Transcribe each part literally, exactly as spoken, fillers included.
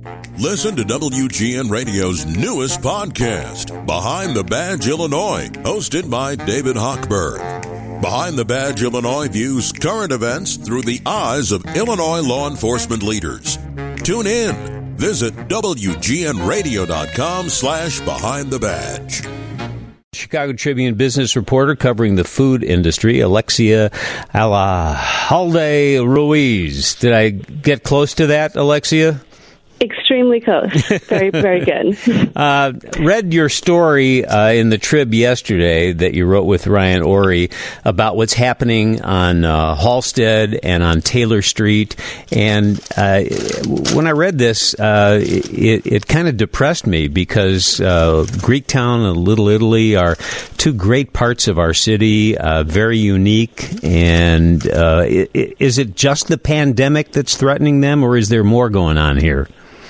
Listen to W G N Radio's newest podcast, Behind the Badge Illinois, hosted by David Hochberg. Behind the Badge Illinois views current events through the eyes of Illinois law enforcement leaders. Tune in. Visit W G N radio dot com slash behind the badge. Chicago Tribune business reporter covering the food industry, Alexia Alahalde Ruiz. Did I get close to that, Alexia? Extremely close. Very, very good. uh, read your story uh, in the Trib yesterday that you wrote with Ryan Ori about what's happening on uh, Halstead and on Taylor Street. And uh, when I read this, uh, it, it kind of depressed me because uh, Greektown and Little Italy are two great parts of our city, uh, very unique. And uh, is it just the pandemic that's threatening them, or is there more going on here?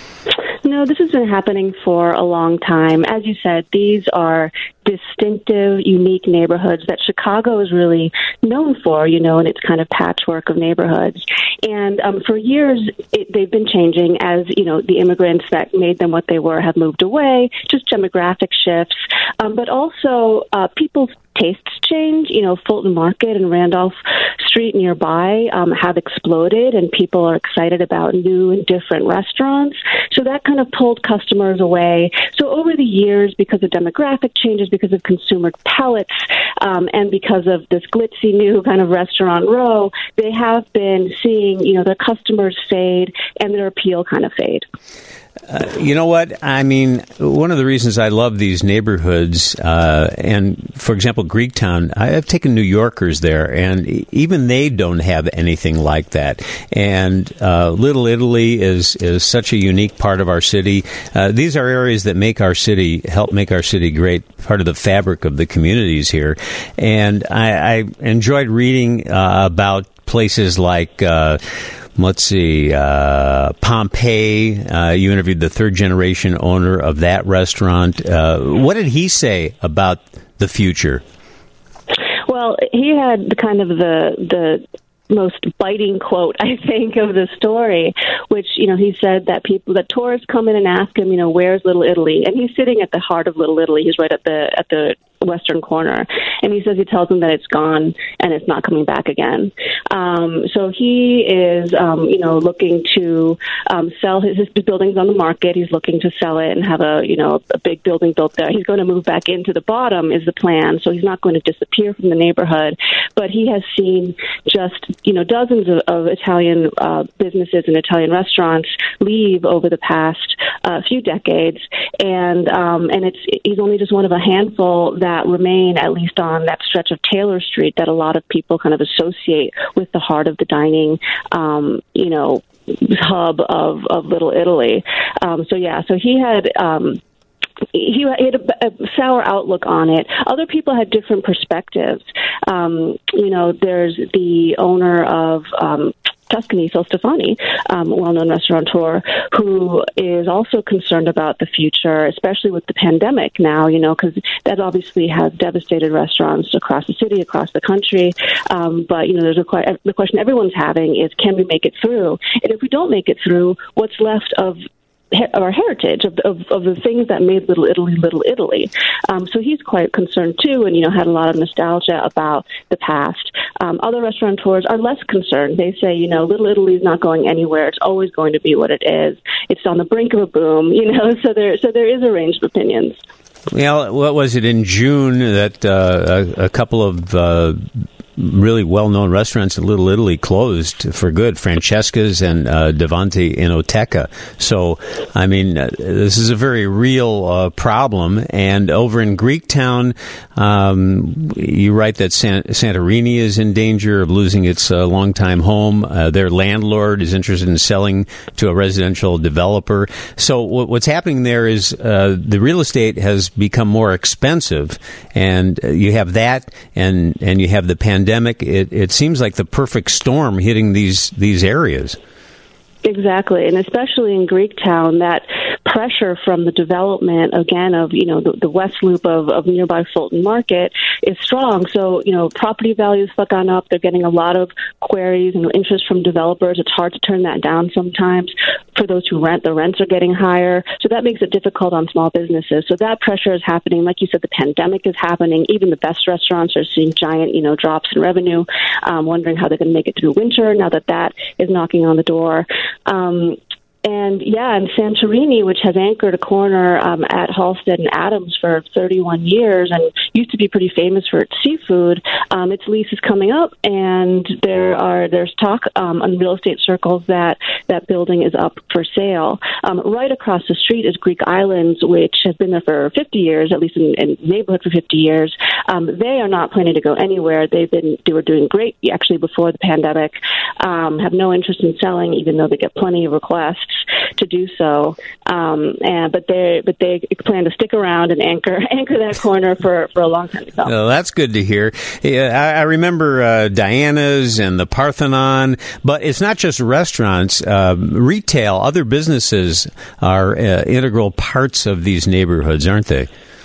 No, this has been happening for a long time. As you said, these are distinctive, unique neighborhoods that Chicago is really known for, you know, and its kind of patchwork of neighborhoods. And um, for years, it, they've been changing as, you know, the immigrants that made them what they were have moved away, just demographic shifts, um, but also uh, people's tastes change. You know, Fulton Market and Randolph Street nearby um, have exploded, and people are excited about new and different restaurants. So that kind of pulled customers away. So over the years, because of demographic changes, because of consumer palates, um, and because of this glitzy new kind of restaurant row, they have been seeing, you know, their customers fade and their appeal kind of fade. Uh, you know what? I mean, one of the reasons I love these neighborhoods, uh, and for example, Greektown, I have taken New Yorkers there, and even they don't have anything like that. And uh, Little Italy is is such a unique part of our city. Uh, these are areas that make our city, help make our city great, part of the fabric of the communities here. And I, I enjoyed reading uh, about places like Uh, Let's see, uh, Pompeii. Uh, you interviewed the third generation owner of that restaurant. Uh, what did he say about the future? Well, he had kind of the the most biting quote, I think, of the story, which, you know, he said that people, that tourists come in and ask him, you know, where's Little Italy? And he's sitting at the heart of Little Italy. He's right at the at the western corner. And he says he tells them that it's gone and it's not coming back again. Um, so he is, um, you know, looking to um, sell his, his buildings on the market. He's looking to sell it and have a, you know, a big building built there. He's going to move back into the bottom is the plan. So he's not going to disappear from the neighborhood. But he has seen just, you know, dozens of, of Italian uh, businesses and Italian restaurants leave over the past uh, few decades. And um, and it's he's only just one of a handful that that remain, at least on that stretch of Taylor Street, that a lot of people kind of associate with the heart of the dining, um, you know, hub of, of Little Italy. Um, so, yeah, so he had... Um, He had a, a sour outlook on it. Other people had different perspectives. Um, you know, there's the owner of um, Tuscany, Phil Stefani, um, well-known restaurateur, who is also concerned about the future, especially with the pandemic now, you know, because that obviously has devastated restaurants across the city, across the country. Um, but, you know, there's a the question everyone's having is, can we make it through? And if we don't make it through, what's left of our heritage of, of of the things that made Little Italy Little Italy. Um, so he's quite concerned too, and you know had a lot of nostalgia about the past. Um, other restaurateurs are less concerned. They say, you know, Little Italy is not going anywhere. It's always going to be what it is. It's on the brink of a boom, you know. So there so there is a range of opinions. Well, what was it in June that uh, a, a couple of uh, really well-known restaurants in Little Italy closed for good, Francesca's and uh, Davanti Enoteca. So, I mean, uh, this is a very real uh, problem. And over in Greektown, um, you write that San- Santorini is in danger of losing its uh, longtime home. Uh, their landlord is interested in selling to a residential developer. So w- what's happening there is uh, the real estate has become more expensive, and uh, you have that, and, and you have the pandemic. It, it seems like the perfect storm hitting these these areas. Exactly, and especially in Greektown, that pressure from the development, again, of, you know, the, the west loop of, of nearby Fulton Market is strong. So, you know, property values have gone up. They're getting a lot of queries and interest from developers. It's hard to turn that down sometimes. For those who rent, the rents are getting higher. So that makes it difficult on small businesses. So that pressure is happening. Like you said, the pandemic is happening. Even the best restaurants are seeing giant, you know, drops in revenue, um, wondering how they're going to make it through winter now that that is knocking on the door. Um, And, yeah, and Santorini, which has anchored a corner um, at Halsted and Adams for thirty-one years and used to be pretty famous for its seafood, um, its lease is coming up, and there are there's talk um, on real estate circles that that building is up for sale. Um, right across the street is Greek Islands, which has been there for fifty years, at least in, in the neighborhood for fifty years. Um, they are not planning to go anywhere. They've been they were doing great, actually, before the pandemic, um, have no interest in selling, even though they get plenty of requests to do so, um, and but they but they plan to stick around and anchor anchor that corner for, for a long time to come. Well, that's good to hear. Yeah, I, I remember uh, Diana's and the Parthenon, but it's not just restaurants. Uh, retail, other businesses are uh, integral parts of these neighborhoods, aren't they?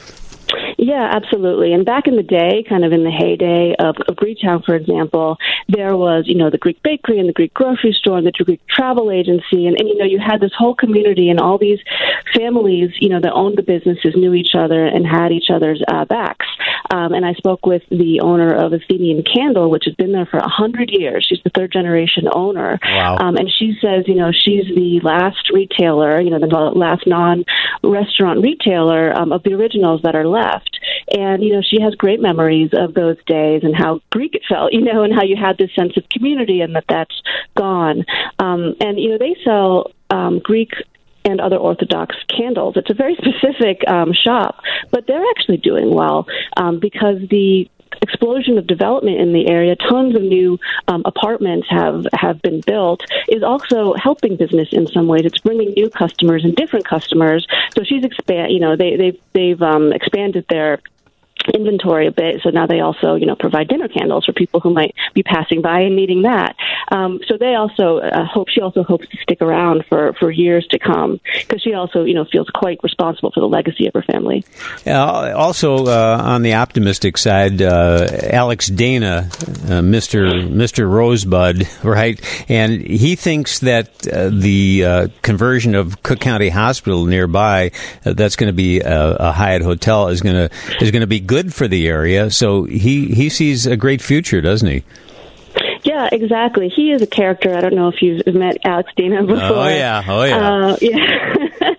Yeah, absolutely. And back in the day, kind of in the heyday of, of Greektown, for example, there was, you know, the Greek bakery and the Greek grocery store and the Greek travel agency. And, and, you know, you had this whole community and all these families, you know, that owned the businesses knew each other and had each other's uh, backs. Um, and I spoke with the owner of Athenian Candle, which has been there for one hundred years. She's the third generation owner. Wow. Um, and she says, you know, she's the last retailer, you know, the last non-restaurant retailer um, of the originals that are left. And, you know, she has great memories of those days and how Greek it felt, you know, and how you had this sense of community and that that's gone. Um, and, you know, they sell um, Greek and other Orthodox candles. It's a very specific um, shop, but they're actually doing well um, because the explosion of development in the area, tons of new um, apartments have, have been built, is also helping business in some ways. It's bringing new customers and different customers. So she's expand, you know, they, they've, they've um, expanded their inventory a bit, so now they also, you know, provide dinner candles for people who might be passing by and needing that. Um, so they also uh, hope, she also hopes to stick around for, for years to come, because she also, you know, feels quite responsible for the legacy of her family. Uh, also, uh, on the optimistic side, uh, Alex Dana, uh, Mister Mister Rosebud, right, and he thinks that uh, the uh, conversion of Cook County Hospital nearby, uh, that's going to be a, a Hyatt hotel, is going to is going to be good for the area. So he, he sees a great future, doesn't he? Yeah, exactly. He is a character. I don't know if you've met Alex Dana before. Oh, yeah. Oh, yeah. Uh, yeah.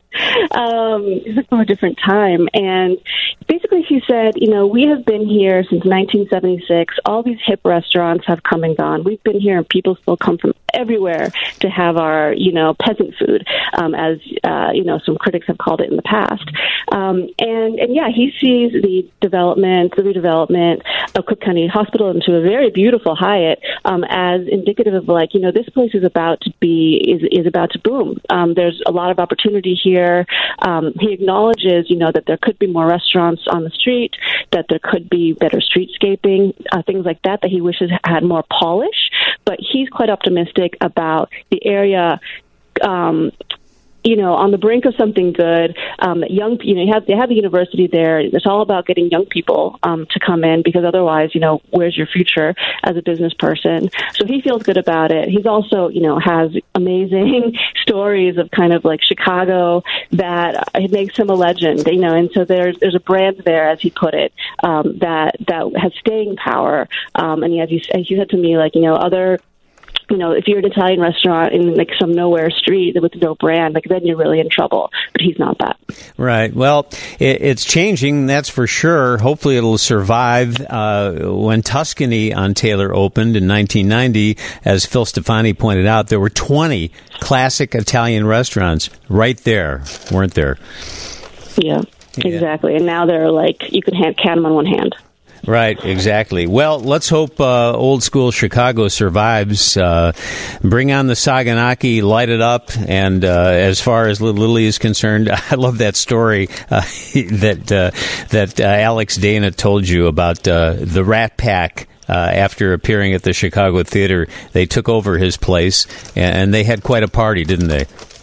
um, he's from a different time. And basically he said, you know, we have been here since nineteen seventy-six. All these hip restaurants have come and gone. We've been here and people still come from everywhere to have our, you know, peasant food, um, as, uh, you know, some critics have called it in the past. Um, and, and yeah, he sees the development, the redevelopment of Cook County Hospital into a very beautiful Hyatt um, as indicative of, like, you know, this place is about to be, is, is about to boom. Um, there's a lot of opportunity here. Um, he acknowledges, you know, that there could be more restaurants on the street, that there could be better streetscaping, uh, things like that, that he wishes had more polish. But he's quite optimistic about the area, um, you know, on the brink of something good. Um, young, you know, you have, they have the university there. It's all about getting young people um, to come in, because otherwise, you know, where's your future as a business person? So he feels good about it. He's also, you know, has amazing stories of kind of like Chicago that it makes him a legend, you know, and so there's there's a brand there, as he put it, um, that that has staying power. Um, and as you, as you said to me, like, you know, other, you know, if you're an Italian restaurant in like some nowhere street with no brand, like then you're really in trouble. But he's not that. Right. Well, it, it's changing, that's for sure. Hopefully it'll survive. Uh, when Tuscany on Taylor opened in nineteen ninety, as Phil Stefani pointed out, there were twenty classic Italian restaurants right there, weren't there? Yeah, exactly. Yeah. And now they're like, you can hand, count them on one hand. Right, exactly. Well, let's hope uh, old school Chicago survives. Uh, bring on the Saganaki, light it up. And uh, as far as Little Italy is concerned, I love that story uh, that uh, that uh, Alex Dana told you about uh, the Rat Pack. Uh, after appearing at the Chicago Theater, they took over his place, and they had quite a party, didn't they?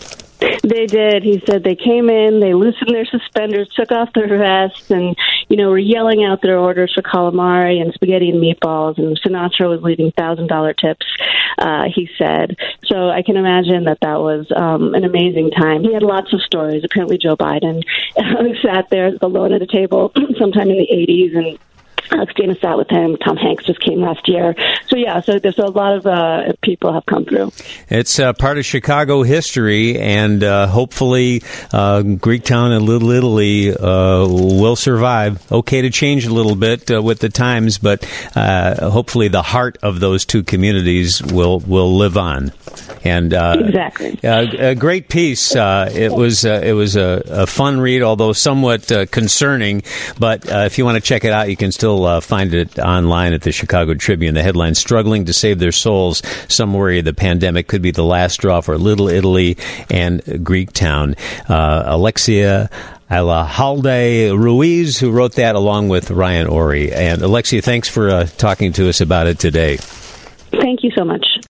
They did. He said they came in, they loosened their suspenders, took off their vests, and, you know, were yelling out their orders for calamari and spaghetti and meatballs, and Sinatra was leaving one thousand dollars tips, uh, he said. So I can imagine that that was um, an amazing time. He had lots of stories. Apparently Joe Biden sat there alone at a table sometime in the eighties, and Alex Dana sat with him. Tom Hanks just came last year. So, yeah, so there's a lot of uh, people have come through. It's uh, part of Chicago history, and uh, hopefully uh, Greektown and Little Italy uh, will survive. Okay to change a little bit uh, with the times, but uh, hopefully the heart of those two communities will, will live on. And uh, exactly, uh, a great piece. Uh, it was uh, it was a, a fun read, although somewhat uh, concerning. But uh, if you want to check it out, you can still uh, find it online at the Chicago Tribune. The headline: "Struggling to save their souls. Some worry the pandemic could be the last straw for Little Italy and Greektown." Uh, Alexia Alahalde Ruiz, who wrote that, along with Ryan Ori. And Alexia, thanks for uh, talking to us about it today. Thank you so much.